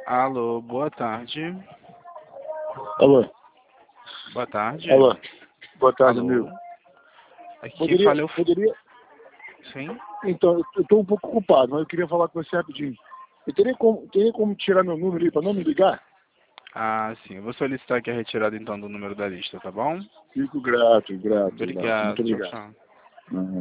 Alô, boa tarde. Alô. Boa tarde. Alô. Boa tarde, Alô. amigo. Aqui fala eu... Poderia? Sim? Então, eu estou um pouco ocupado, mas eu queria falar com você rapidinho. Eu teria como tirar meu número aí para não me ligar? Ah, sim. Eu vou solicitar aqui a retirada então do número da lista, tá bom? Fico grato. Muito Obrigado. Tchau, obrigado. tchau. Uhum.